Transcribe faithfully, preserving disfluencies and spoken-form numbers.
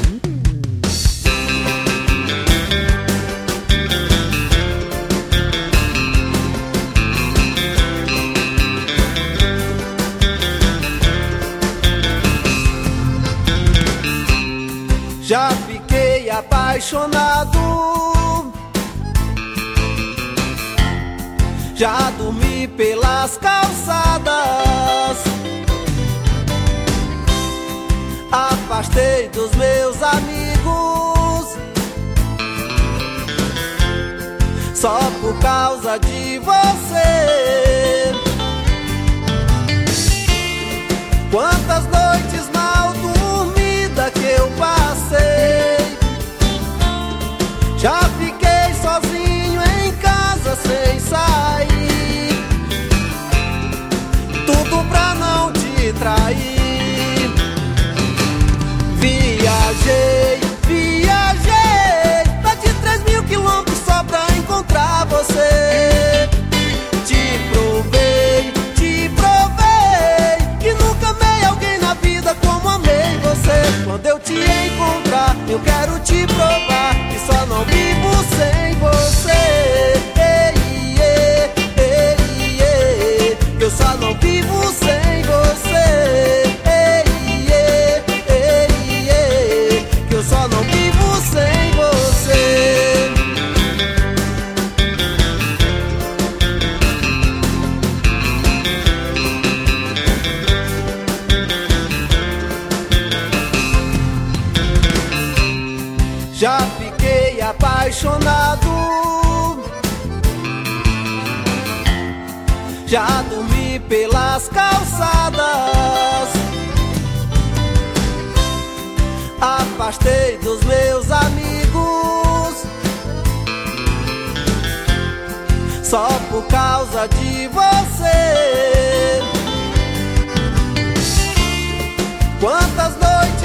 Já fiquei apaixonado, já dormi pelas calçadas, afastei dos meus amigos só por causa de você. Quantas noites mal dormidas que eu passei, já fiquei sozinho em casa sem sair, tudo pra não te trair. Viajei, viajei mais de três mil quilômetros só pra encontrar você. Te provei, te provei que nunca amei alguém na vida como amei você. Quando eu te encontrar, eu quero te provar que só não vivo sem você. Ei, ei, ei, ei, eu só não vivo sem você. Ei, ei, ei, ei, que eu só não vivo sem você. Já fiquei apaixonado, já dormi pelas calçadas, afastei dos meus amigos só por causa de você. Quantas noites